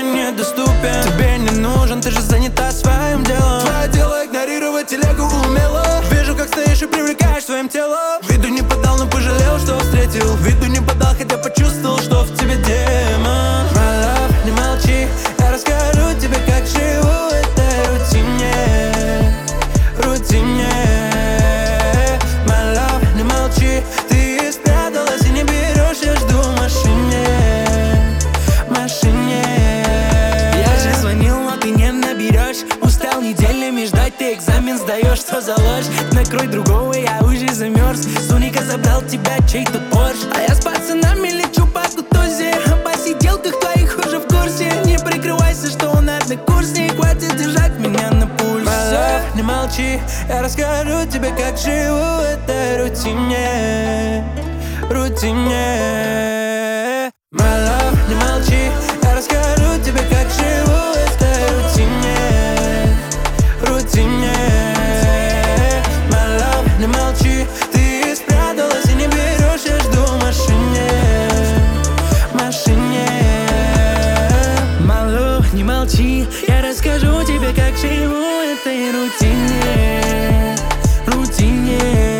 недоступен. Тебе не нужен, ты же занята своим делом. Твое дело игнорировать телегу умело. Вижу, как стоишь и привлекаешь своим телом. Виду не подал, но пожалел, что встретил. Виду не подал, хотя почувствовал, что в тебе демон. My love, не молчи, я расскажу тебе, как живу в этой рутине. Рутине. My love, не молчи, ты спряталась и не берешь, я жду в машине. Машине. Я же звонил, но ты не наберешь. Устал неделями ждать, ты экзамен сдаешь, что за ложь? Накрой другого, я уже замерз. Суника забрал тебя чей-то Порш. А я с пацанами лечу по Кутузе. О посиделках твоих уже в курсе. Не прикрывайся, что он однокурсник. Хватит держать меня на пульсе. My love, не молчи, я расскажу тебе, как живу в этой рутине. Рутине. My love, не молчи, я расскажу тебе, как живу в этой рутине. Рутине. My love, не молчи, ты спряталась и не берешь, я жду в машине. Машине. Малу, не молчи, я расскажу тебе, как живу в этой рутине. Рутине.